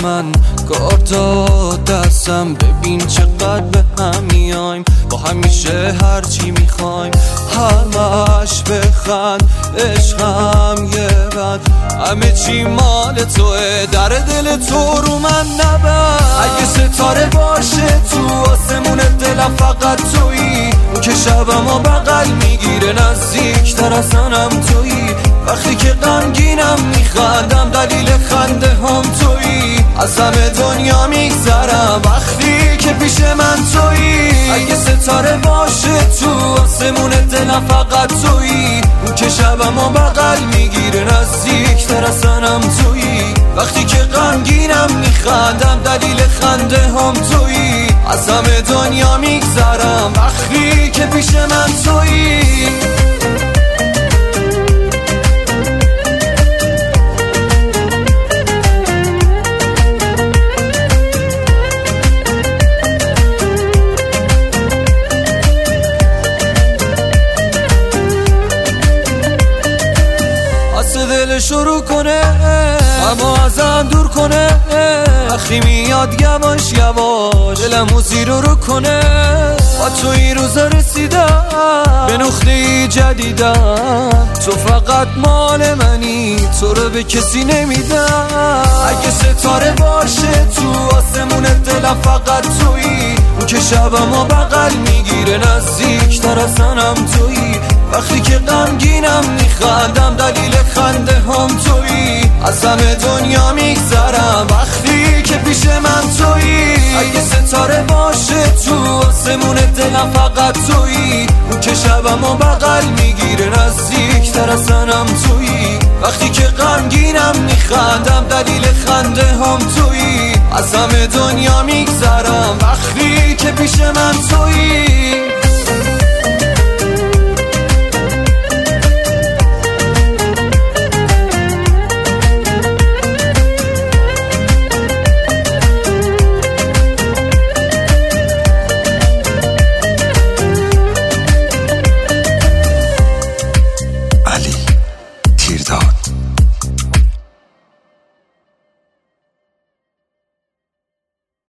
حتما کارت دستم، ببین چقدر به هم میایم، با همیشه هرچی میخوایم همش بخند، عشقم یه بد همه چی مال توه، در دل تو رو من نبند. اگه ستاره باشه تو آسمون دلم فقط تویی، اون که شبمو بغل میگیره نزدیکتر از منم تویی، وقتی که غمگینم میخندم دلیل خنده هم تویی، از همه دنیا میگذرم وقتی که پیش من تویی. اگه ستاره باشه تو آسمون دلم فقط تویی، اون که شبمو بغل میگیره نزدیکتر از منم تویی، وقتی که غمگینم میخندم دلیل خنده هم تویی، از همه دنیا میگذرم وقتی که پیش من تویی. دل شروع کنه اما ازم دور کنه، وقتی میاد یواش یواش دلمو زیر رو کنه، با تو این روزا رسیدم به نقطه‌ای جدیدم، تو فقط مال منی تو رو به کسی نمیدم. اگه ستاره باشه تو آسمون دلم فقط تویی، اون که شبمو بغل میگیره نزدیکتر از منم تویی، وقتی که غمگینم میخندم دلیل خنده هم تویی، از همه دنیا میگذرم وقتی که پیش من تویی. اگه ستاره باشه تو آسمون دلم فقط تویی، اون که شبمو بغل میگیره نزدیکتر از منم تویی، وقتی که غمگینم میخندم دلیل خنده هم تویی، از همه دنیا میگذرم وقتی که پیش من تویی.